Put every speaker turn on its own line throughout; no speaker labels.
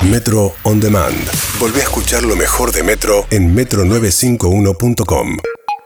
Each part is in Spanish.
Metro On Demand. Volvé a escuchar lo mejor de Metro en metro951.com.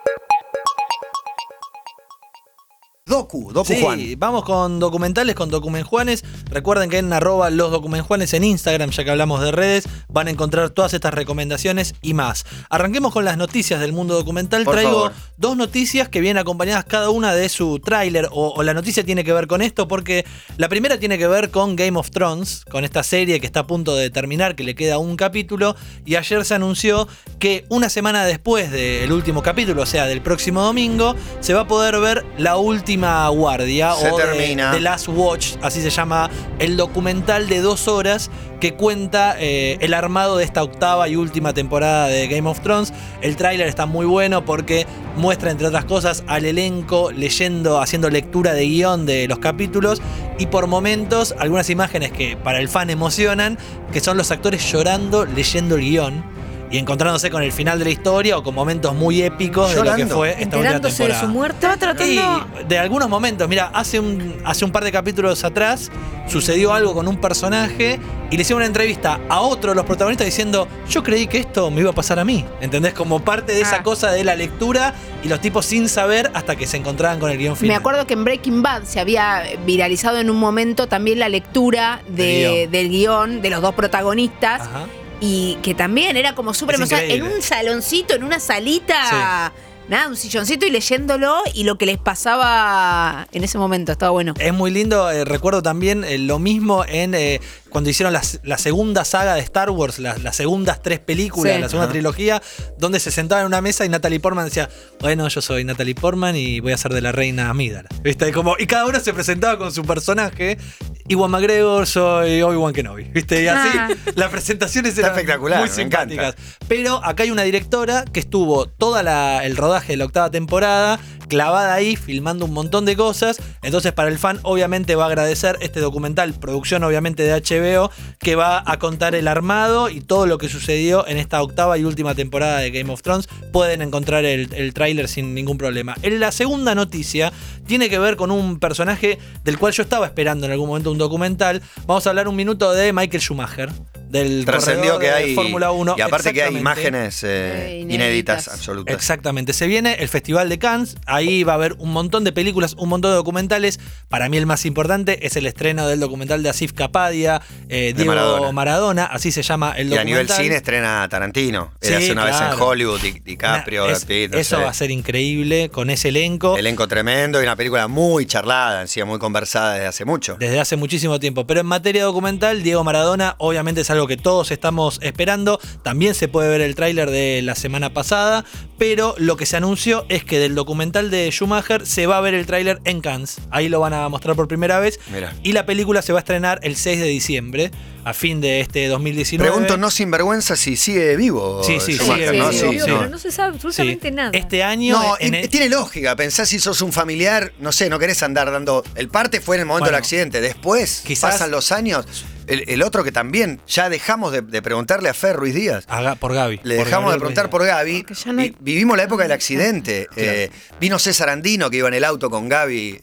Docu
Sí,
Juan.
vamos con documentales, con Documenjuanes. Recuerden que en @losdocumenjuanes en Instagram, ya que hablamos de redes, van a encontrar todas estas recomendaciones y más. Arranquemos con las noticias del mundo documental.
Por
Traigo
favor.
dos noticias que vienen acompañadas cada una de su tráiler, o la noticia tiene que ver con esto, porque la primera tiene que ver con Game of Thrones, con esta serie que está a punto de terminar, que le queda un capítulo, y ayer se anunció que una semana después del último capítulo, o sea, del próximo domingo, se va a poder ver la última guardia
Se
o
termina.
The Last Watch, así se llama el documental de 2 horas que cuenta el armado de esta octava y última temporada de Game of Thrones. El tráiler está muy bueno porque muestra, entre otras cosas, al elenco leyendo, haciendo lectura de guión de los capítulos, y por momentos algunas imágenes que para el fan emocionan, que son los actores llorando leyendo el guión y encontrándose con el final de la historia o con momentos muy épicos de lo que
Llorando.
fue esta última
Enterándose de
temporada.
su muerte. Estaba tratando.
Y de algunos momentos, mira, hace un par de capítulos atrás sucedió algo con un personaje y le hicieron una entrevista a otro de los protagonistas diciendo: yo creí que esto me iba a pasar a mí, ¿entendés? Como parte de esa cosa de la lectura, y los tipos sin saber hasta que se encontraban con el guión final.
Me acuerdo que en Breaking Bad se había viralizado en un momento también la lectura del guión de los dos protagonistas.
Ajá.
Y que también era como súper
Es
emocionante. En
increíble.
un saloncito, en una salita, nada, un silloncito, y leyéndolo y lo que les pasaba en ese momento. Estaba bueno.
Es muy lindo, recuerdo también lo mismo en cuando hicieron la segunda saga de Star Wars, las segundas 3 películas,
Sí.
la segunda trilogía, donde se sentaban en una mesa y Natalie Portman decía: bueno, yo soy Natalie Portman y voy a ser de la reina Amidala. ¿Viste? Y cada uno se presentaba con su personaje. Iwan McGregor, soy Obi-Wan Kenobi. ¿Viste? Y así las presentaciones eran
espectacular,
muy
me
simpáticas. Pero acá hay una directora que estuvo todo el rodaje de la octava temporada clavada ahí, filmando un montón de cosas. Entonces, para el fan, obviamente va a agradecer este documental, producción obviamente de HBO, que va a contar el armado y todo lo que sucedió en esta octava y última temporada de Game of Thrones. Pueden encontrar el tráiler sin ningún problema. La segunda noticia tiene que ver con un personaje del cual yo estaba esperando en algún momento un documental. Vamos a hablar un minuto de Michael Schumacher, del
Trascendió
corredor
que
de
hay
Fórmula 1.
y aparte que hay
Exactamente.
imágenes inéditas absolutas.
Exactamente, se viene el Festival de Cannes, ahí va a haber un montón de películas, un montón de documentales. Para mí el más importante es el estreno del documental de Asif Kapadia, Diego Maradona, así se llama el
Y a
documental.
nivel cine estrena Tarantino.
Sí,
Hace una vez en
claro.
Hollywood, DiCaprio, Brad Pitt, no
eso
sé.
va a ser increíble con ese elenco.
Elenco tremendo y una película muy charlada, encima muy conversada desde hace mucho.
Desde hace muchísimo tiempo. Pero en materia documental, Diego Maradona obviamente es algo que todos estamos esperando. También se puede ver el tráiler de la semana pasada, pero lo que se anunció es que del documental de Schumacher se va a ver el tráiler en Cannes. Ahí lo van a mostrar por primera vez.
Mirá.
Y la película se va a estrenar el 6 de diciembre, a fin de este 2019.
Pregunto, no sin vergüenza, si sigue vivo.
Sí, sí,
Schumacher,
sigue
¿no?
vivo,
Sí,
sí.
pero no se sabe absolutamente
Sí.
nada.
Este año...
No,
en
y tiene lógica. Pensás si sos un familiar, no sé, no querés andar dando. El parte fue en el momento
Bueno,
del accidente. Después
quizás-
pasan los años. El otro que también, ya dejamos de preguntarle a Fer Ruiz Díaz.
por Gaby.
Le dejamos de preguntar por Gaby.
Porque ya no hay-
Vivimos la época del accidente. Vino César Andino, que iba en el auto con Gaby,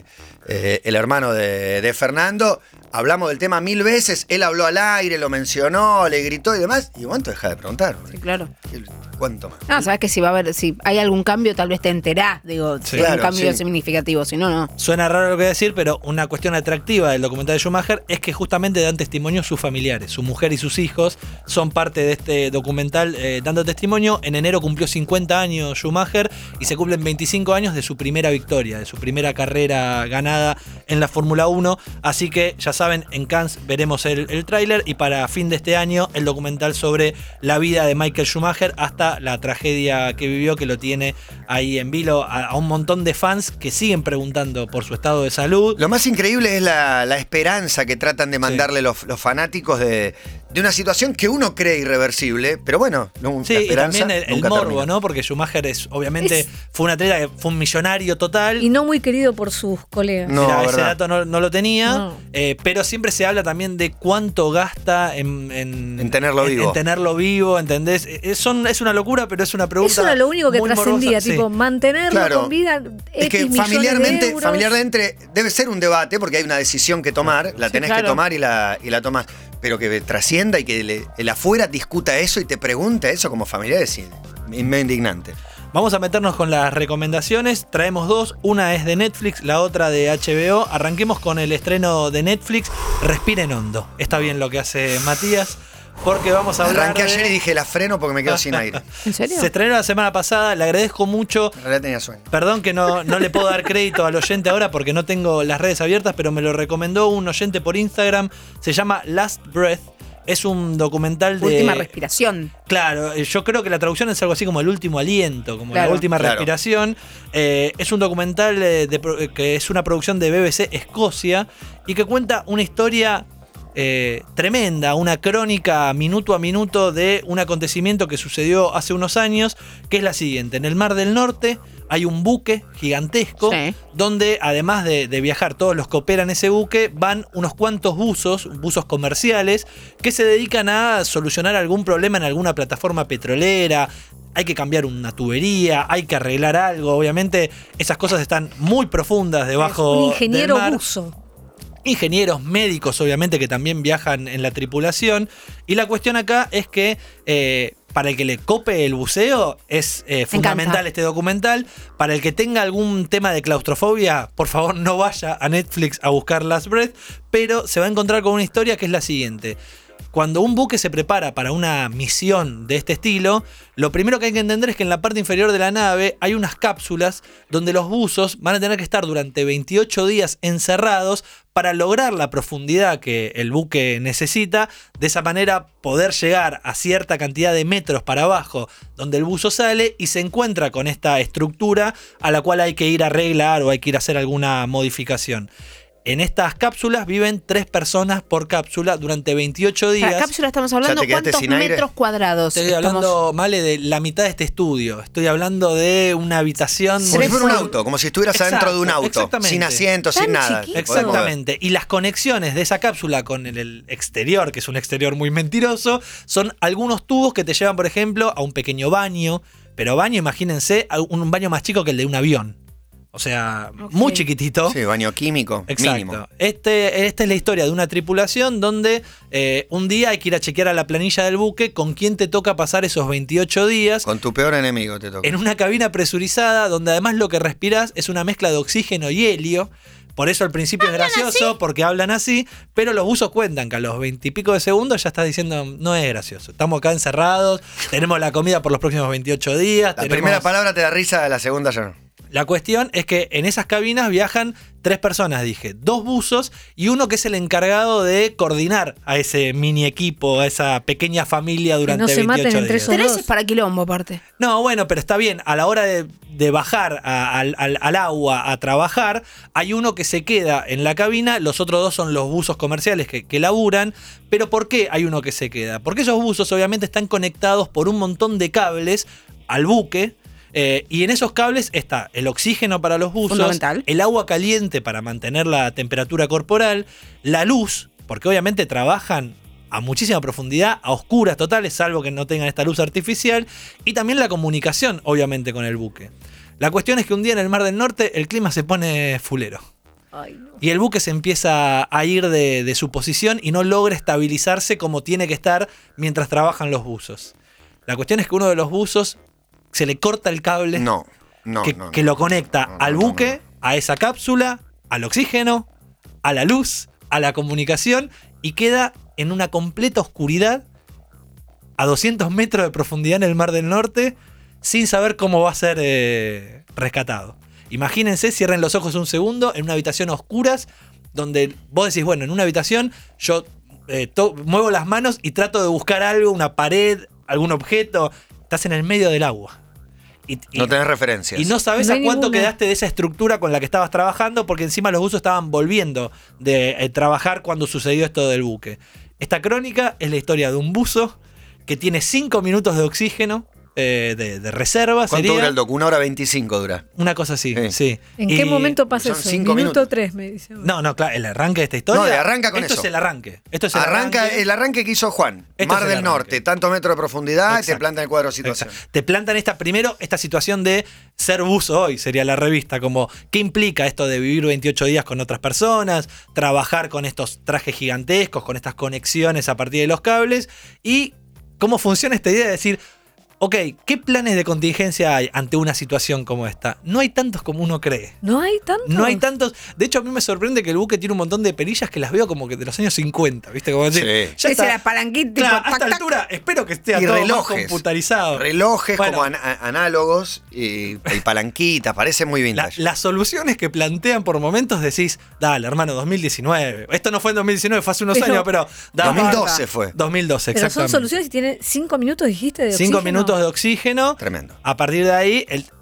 el hermano de Fernando. Hablamos del tema 1000 veces. Él habló al aire, lo mencionó, le gritó y demás. Y ¿cuánto deja de preguntar?
Sí, claro.
¿Cuánto más?
No, sabes que si va a haber, si hay algún cambio, tal vez te enterás. Digo,
Sí.
si hay
Claro,
un cambio
sí.
significativo, si no, no.
Suena raro lo que voy a decir, pero una cuestión atractiva del documental de Schumacher es que justamente dan testimonio sus familiares. Su mujer y sus hijos son parte de este documental dando testimonio. En enero cumplió 50 años Schumacher y se cumplen 25 años de su primera victoria, de su primera carrera ganada en la Fórmula 1. Así que ya saben, en Cannes veremos el tráiler, y para fin de este año el documental sobre la vida de Michael Schumacher hasta la tragedia que vivió, que lo tiene ahí en vilo a un montón de fans que siguen preguntando por su estado de salud.
Lo más increíble es la esperanza que tratan de mandarle los fanáticos de una situación que uno cree irreversible, pero bueno, la
Sí, y
esperanza
también el
nunca
morbo,
termina.
¿no? Porque Schumacher obviamente fue un atleta que fue un millonario total.
Y no muy querido por sus colegas.
No,
Mira, ese
verdad.
dato no lo tenía,
No.
pero siempre se habla también de cuánto gasta en
tenerlo vivo.
En tenerlo vivo, ¿entendés? Es una locura, pero es una pregunta.
Eso era lo único que
muy
trascendía,
morbosa.
tipo,
Sí.
mantenerlo
Claro.
con vida.
Es que
X millones de
familiarmente
euros.
debe ser un debate porque hay una decisión que tomar, la
Sí,
tenés
claro.
que tomar y la tomás. pero que trascienda y que el afuera discuta eso y te pregunte eso como familiar, es medio indignante.
Vamos a meternos con las recomendaciones. Traemos dos. Una es de Netflix, la otra de HBO. Arranquemos con el estreno de Netflix. Respiren hondo. Está bien lo que hace Matías, porque vamos a hablar.
Arranqué ayer y dije la freno porque me quedo sin aire.
¿En serio?
Se estrenó la semana pasada. Le agradezco mucho.
En realidad tenía sueño.
Perdón que no le puedo dar crédito al oyente ahora porque no tengo las redes abiertas, pero me lo recomendó un oyente por Instagram. Se llama Last Breath. Es un documental de...
Última respiración.
Claro, yo creo que la traducción es algo así como el último aliento, como
Claro.
la última
Claro.
respiración. Es un documental que es una producción de BBC Escocia y que cuenta una historia tremenda, una crónica minuto a minuto de un acontecimiento que sucedió hace unos años, que es la siguiente. En el Mar del Norte hay un buque gigantesco,
Sí.
donde además de viajar todos los que operan ese buque, van unos cuantos buzos comerciales, que se dedican a solucionar algún problema en alguna plataforma petrolera. Hay que cambiar una tubería, hay que arreglar algo. Obviamente esas cosas están muy profundas debajo
Un ingeniero
del mar.
buzo.
Ingenieros, médicos, obviamente, que también viajan en la tripulación. Y la cuestión acá es que para el que le cope el buceo es fundamental
encanta.
este documental. Para el que tenga algún tema de claustrofobia, por favor no vaya a Netflix a buscar Last Breath, pero se va a encontrar con una historia que es la siguiente. Cuando un buque se prepara para una misión de este estilo, lo primero que hay que entender es que en la parte inferior de la nave hay unas cápsulas donde los buzos van a tener que estar durante 28 días encerrados para lograr la profundidad que el buque necesita. De esa manera poder llegar a cierta cantidad de metros para abajo donde el buzo sale y se encuentra con esta estructura a la cual hay que ir a arreglar o hay que ir a hacer alguna modificación. En estas cápsulas viven 3 personas por cápsula durante 28 días.
Para cápsula estamos hablando
¿Ya te quedaste
cuántos
sin aire?
metros cuadrados.
Estoy hablando, Male, de la mitad de este estudio. Estoy hablando de una habitación...
Como si fuera un auto, como si estuvieras
Exacto,
adentro de un auto.
exactamente.
Sin asiento,
Tan
sin nada.
chiquito.
Exactamente. Y las conexiones de esa cápsula con el exterior, que es un exterior muy mentiroso, son algunos tubos que te llevan, por ejemplo, a un pequeño baño. Pero baño, imagínense, un baño más chico que el de un avión. O sea,
Ok.
muy chiquitito.
Sí, baño químico,
Exacto.
mínimo.
Esta es la historia de una tripulación donde un día hay que ir a chequear a la planilla del buque con quién te toca pasar esos 28 días.
Con tu peor enemigo te toca.
En una cabina presurizada donde además lo que respiras es una mezcla de oxígeno y helio. Por eso al principio es gracioso, porque hablan así, pero los buzos cuentan que a los 20 y pico de segundos ya estás diciendo, no es gracioso. Estamos acá encerrados, tenemos la comida por los próximos 28 días.
La primera palabra te da risa, la segunda ya no.
La cuestión es que en esas cabinas viajan 3 personas, dije, 2 buzos y uno que es el encargado de coordinar a ese mini equipo, a esa pequeña familia durante
no se
28
maten entre
días.
esos dos. 3 es para quilombo, aparte.
No, bueno, pero está bien. A la hora de bajar al agua a trabajar, hay uno que se queda en la cabina, los otros 2 son los buzos comerciales que laburan. Pero ¿por qué hay uno que se queda? Porque esos buzos obviamente están conectados por un montón de cables al buque. Y en esos cables está el oxígeno para los buzos,
Fundamental.
el agua caliente para mantener la temperatura corporal, la luz, porque obviamente trabajan a muchísima profundidad, a oscuras totales, salvo que no tengan esta luz artificial, y también la comunicación, obviamente, con el buque. La cuestión es que un día en el Mar del Norte el clima se pone fulero.
Ay, no.
Y el buque se empieza a ir de su posición y no logra estabilizarse como tiene que estar mientras trabajan los buzos. La cuestión es que uno de los buzos se le corta el cable que lo conecta al buque, a esa cápsula, al oxígeno, a la luz, a la comunicación, y queda en una completa oscuridad a 200 metros de profundidad en el Mar del Norte sin saber cómo va a ser rescatado. Imagínense, cierren los ojos un segundo en una habitación a oscuras donde vos decís, bueno, en una habitación yo muevo las manos y trato de buscar algo, una pared, algún objeto. Estás en el medio del agua. Y
no tenés referencias.
Y no sabes
No
a
hay
cuánto
ninguna.
quedaste de esa estructura con la que estabas trabajando, porque encima los buzos estaban volviendo de trabajar cuando sucedió esto del buque. Esta crónica es la historia de un buzo que tiene 5 minutos de oxígeno de reserva.
¿Cuánto
sería
dura el docu? 1 hora 25 dura.
una cosa así, sí.
¿En qué momento pasa
son
eso?
5
Minuto
minutos.
3, me dice.
No, claro, el arranque de esta historia.
No, arranca con
esto
eso.
Es el arranque. Esto es
El arranque que hizo Juan.
Esto
Mar
es el
del
arranque.
Norte, tantos metros de profundidad, y te
Exacto.
plantan el cuadro de situación.
Exacto. Te plantan esta situación de ser buzo hoy, sería la revista, como qué implica esto de vivir 28 días con otras personas, trabajar con estos trajes gigantescos, con estas conexiones a partir de los cables, y cómo funciona esta idea de decir, ok, ¿qué planes de contingencia hay ante una situación como esta? No hay tantos como uno cree.
¿No hay tantos?
No hay tantos. De hecho, a mí me sorprende que el buque tiene un montón de perillas que las veo como que de los años 50, ¿viste? Como decir,
Sí.
ya
Ese
está.
era palanquita,
Claro,
tipo,
a esta
tac, tac.
altura espero que esté
Y
todo más
relojes.
computarizado.
Relojes
Bueno,
como análogos y palanquitas, parece muy vintage.
las soluciones que plantean por momentos decís, dale, hermano, 2019. Esto no fue en 2019, fue hace unos
Pero-
años, pero... dale,
2012 fue.
2012,
Pero son
exactamente.
soluciones y tienen 5 minutos, dijiste, de
5
oxígeno.
minutos de oxígeno.
Tremendo.
A partir de ahí,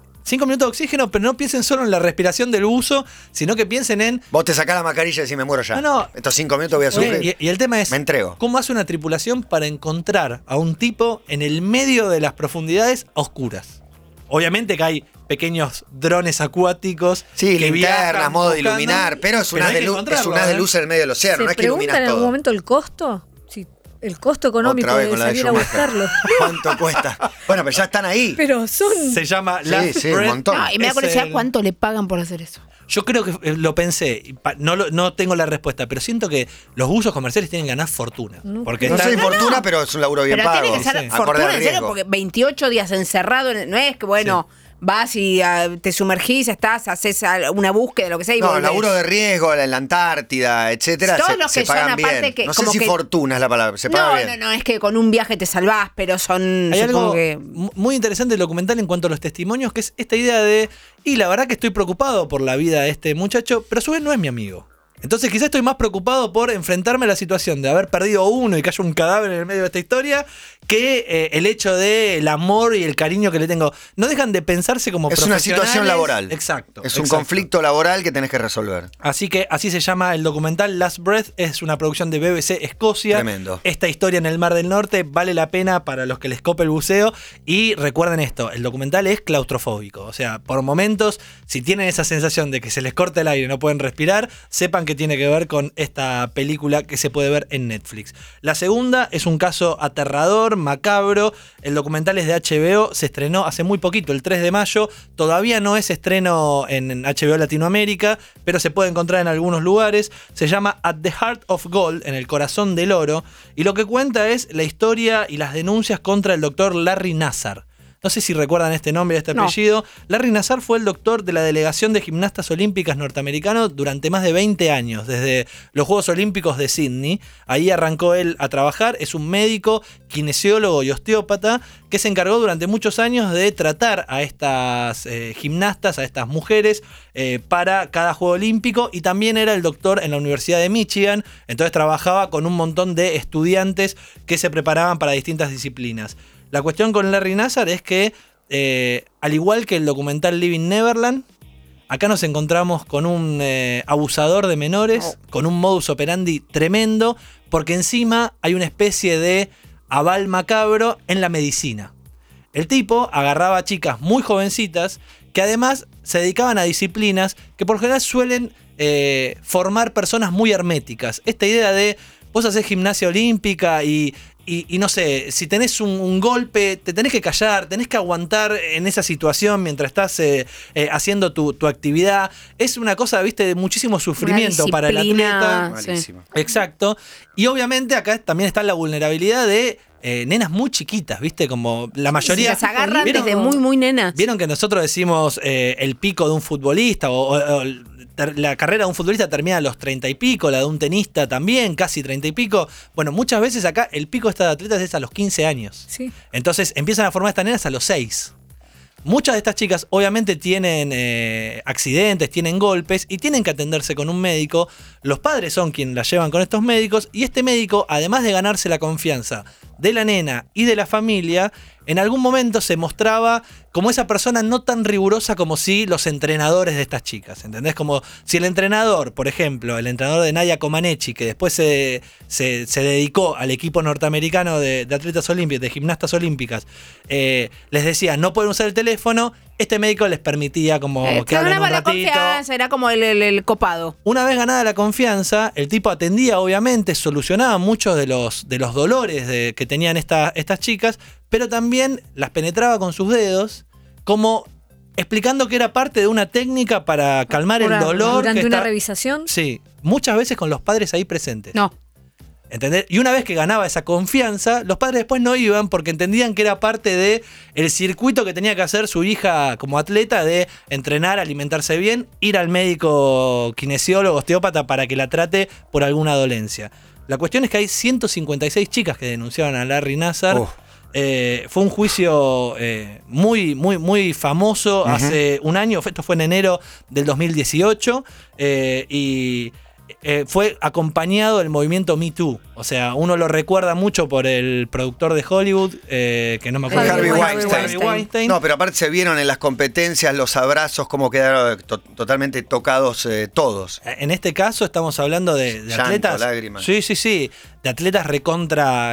5 minutos de oxígeno, pero no piensen solo en la respiración del buzo, sino que piensen en...
Vos te sacás la mascarilla y decís, me muero ya.
No.
Estos 5 minutos voy a sufrir.
Y el tema es,
Me entrego.
¿cómo hace una tripulación para encontrar a un tipo en el medio de las profundidades a oscuras? Obviamente que hay pequeños drones acuáticos.
Sí,
que
linternas,
viajan
modo de
buscando,
iluminar, pero es un haz
hay
de
que
luz,
encontrarlo,
de
¿eh?
luz en el medio del océano,
¿Se
no es que
pregunta
iluminas
en algún
todo.
momento el costo? Sí, el costo económico
Otra vez
de
con la de
salir a
Schumacher.
buscarlo.
¿Cuánto cuesta? Bueno, pero ya están ahí.
Pero son...
Se llama
Sí,
Last
sí, un
Breath.
montón.
No, y me da
Es
curiosidad
el-
cuánto le pagan por hacer eso.
Yo creo que lo pensé, no tengo la respuesta, pero siento que los buzos comerciales tienen que ganar fortuna. Porque
No
están-
sé de fortuna, pero es un laburo bien
Pero
pago.
tiene que ser
sí.
Acorde
fortuna,
al
en serio,
riesgo.
porque 28 días encerrado, no es que, bueno, vas y te sumergís, haces una búsqueda, lo que sea, y
No,
volvés.
laburo de riesgo en la Antártida, etcétera,
Todos
se,
los
se
que son
pagan
aparte
bien.
que
No sé
como
si
que-
fortuna es la palabra, se paga bien.
No, es que con un viaje te salvás, pero son,
Hay
supongo
algo
que...
muy interesante del documental en cuanto a los testimonios, que es esta idea de, y la verdad que estoy preocupado por la vida de este muchacho, pero a su vez no es mi amigo. Entonces quizás estoy más preocupado por enfrentarme a la situación de haber perdido uno y que haya un cadáver en el medio de esta historia que el hecho del amor y el cariño que le tengo. No dejan de pensarse como
Es una situación
profesionales.
laboral.
Exacto.
Es un
exacto.
conflicto laboral que tenés que resolver.
Así que así se llama el documental Last Breath, es una producción de BBC Escocia.
Tremendo.
Esta historia en el Mar del Norte vale la pena para los que les cope el buceo y recuerden esto, el documental es claustrofóbico, o sea, por momentos, si tienen esa sensación de que se les corta el aire y no pueden respirar, sepan que tiene que ver con esta película que se puede ver en Netflix. La segunda es un caso aterrador, macabro, el documental es de HBO, se estrenó hace muy poquito, el 3 de mayo, todavía no es estreno en HBO Latinoamérica, pero se puede encontrar en algunos lugares, se llama At the Heart of Gold, en el corazón del oro, y lo que cuenta es la historia y las denuncias contra el doctor Larry Nassar. No sé si recuerdan este nombre y este
No.
apellido. Larry Nassar fue el doctor de la delegación de gimnastas olímpicas norteamericanos durante más de 20 años, desde los Juegos Olímpicos de Sydney. Ahí arrancó él a trabajar. Es un médico, kinesiólogo y osteópata que se encargó durante muchos años de tratar a estas gimnastas, a estas mujeres, para cada Juego Olímpico. Y también era el doctor en la Universidad de Michigan. Entonces trabajaba con un montón de estudiantes que se preparaban para distintas disciplinas. La cuestión con Larry Nassar es que, al igual que el documental Living Neverland, acá nos encontramos con un abusador de menores, con un modus operandi tremendo, porque encima hay una especie de aval macabro en la medicina. El tipo agarraba a chicas muy jovencitas que además se dedicaban a disciplinas que por general suelen formar personas muy herméticas. Esta idea de vos hacés gimnasia olímpica y no sé, si tenés un golpe, te tenés que callar, tenés que aguantar en esa situación mientras estás haciendo tu actividad. Es una cosa, viste, de muchísimo sufrimiento para el atleta.
Sí.
Malísimo.
Exacto. Y obviamente acá también está la vulnerabilidad de nenas muy chiquitas, viste, como la mayoría.
Las agarran
¿Vieron?
desde muy, muy nenas.
Vieron que nosotros decimos el pico de un futbolista o la carrera de un futbolista termina a los 30 y pico, la de un tenista también, casi 30 y pico. Bueno, muchas veces acá el pico de estas atletas es a los 15 años.
Sí.
Entonces empiezan a formar estas nenas a los 6. Muchas de estas chicas obviamente tienen accidentes, tienen golpes y tienen que atenderse con un médico. Los padres son quienes las llevan con estos médicos y este médico, además de ganarse la confianza de la nena y de la familia, en algún momento se mostraba como esa persona no tan rigurosa como si los entrenadores de estas chicas, ¿entendés? Como si el entrenador, por ejemplo, el entrenador de Nadia Comaneci, que después se dedicó al equipo norteamericano de atletas olímpicos, de gimnastas olímpicas, les decía, no pueden usar el teléfono, este médico les permitía como que hablen un
ganaba la
ratito.
confianza, era como el copado.
Una vez ganada la confianza, el tipo atendía, obviamente, solucionaba muchos de los dolores que tenían estas chicas, pero también las penetraba con sus dedos, como explicando que era parte de una técnica para calmar el dolor.
Durante una revisación.
Sí, muchas veces con los padres ahí presentes.
No.
¿Entendés? Y una vez que ganaba esa confianza, los padres después no iban porque entendían que era parte de el circuito que tenía que hacer su hija como atleta de entrenar, alimentarse bien, ir al médico kinesiólogo, osteópata para que la trate por alguna dolencia. La cuestión es que hay 156 chicas que denunciaban a Larry Nassar. Fue un juicio muy, muy, muy famoso hace un año. Esto fue en enero del 2018 y fue acompañado del movimiento Me Too. O sea, uno lo recuerda mucho por el productor de Hollywood, que no me acuerdo.
Harvey
Harvey Weinstein.
No, pero aparte se vieron en las competencias los abrazos, cómo quedaron totalmente tocados todos.
En este caso estamos hablando de
Llanto,
atletas.
lágrimas.
Sí. De atletas recontra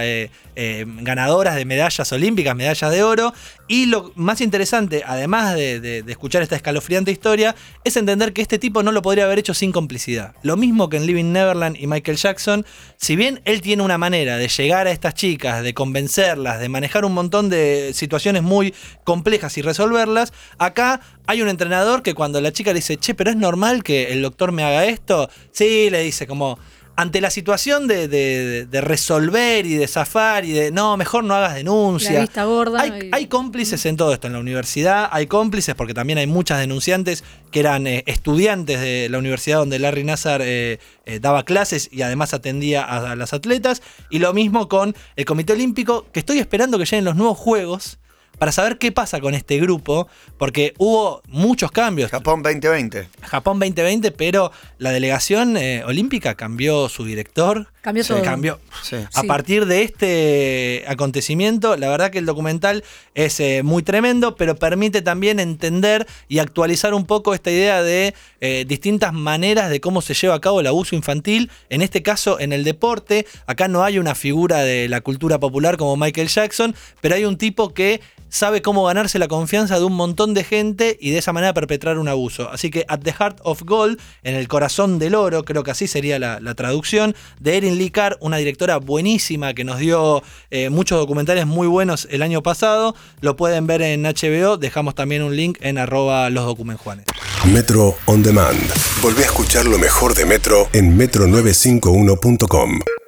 ganadoras de medallas olímpicas, medallas de oro. Y lo más interesante, además de escuchar esta escalofriante historia, es entender que este tipo no lo podría haber hecho sin complicidad. Lo mismo que en Living Neverland y Michael Jackson. Si bien él tiene una manera de llegar a estas chicas, de convencerlas, de manejar un montón de situaciones muy complejas y resolverlas, acá hay un entrenador que cuando la chica le dice, che, pero es normal que el doctor me haga esto, sí, le dice como, ante la situación de resolver y de zafar y de, no, mejor no hagas denuncia.
La vista gorda.
Hay cómplices en todo esto, en la universidad hay cómplices porque también hay muchas denunciantes que eran estudiantes de la universidad donde Larry Nassar daba clases y además atendía a las atletas. Y lo mismo con el Comité Olímpico, que estoy esperando que lleguen los nuevos Juegos para saber qué pasa con este grupo, porque hubo muchos cambios.
Japón 2020.
Japón 2020, pero la delegación olímpica cambió su director.
Cambió todo.
Sí.
A partir de este acontecimiento, la verdad que el documental es muy tremendo, pero permite también entender y actualizar un poco esta idea de distintas maneras de cómo se lleva a cabo el abuso infantil, en este caso en el deporte. Acá no hay una figura de la cultura popular como Michael Jackson, pero hay un tipo que sabe cómo ganarse la confianza de un montón de gente y de esa manera perpetrar un abuso. Así que At the Heart of Gold, en el corazón del oro, creo que así sería la traducción, de Erin Lee Carr, una directora buenísima que nos dio muchos documentales muy buenos el año pasado. Lo pueden ver en HBO, dejamos también un link en @losdocumentjuanes.
Metro On Demand. Volvé a escuchar lo mejor de Metro en metro951.com.